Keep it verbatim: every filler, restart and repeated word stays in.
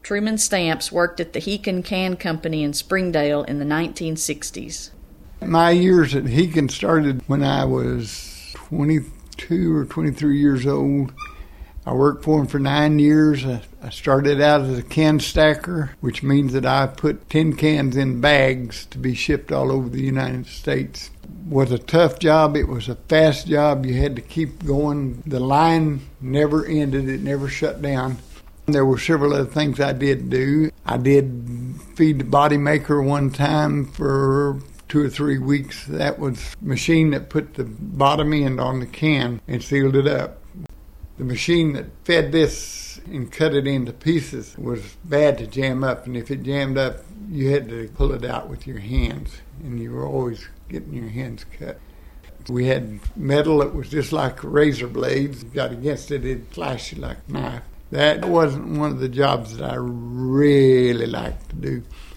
Truman Stamps worked at the Hekin Can Company in Springdale in the nineteen sixties. My years at Hekin started when I was twenty-two or twenty-three years old. I worked for him for nine years. I started out as a can stacker, which means that I put tin cans in bags to be shipped all over the United States. It was a tough job. It was a fast job. You had to keep going. The line never ended. It never shut down. There were several other things I did do. I did feed the body maker one time for two or three weeks. That was a machine that put the bottom end on the can and sealed it up. The machine that fed this and cut it into pieces was bad to jam up, and if it jammed up, you had to pull it out with your hands, and you were always getting your hands cut. We had metal that was just like razor blades. You got against it, it'd flash you like a knife. That wasn't one of the jobs that I really liked to do.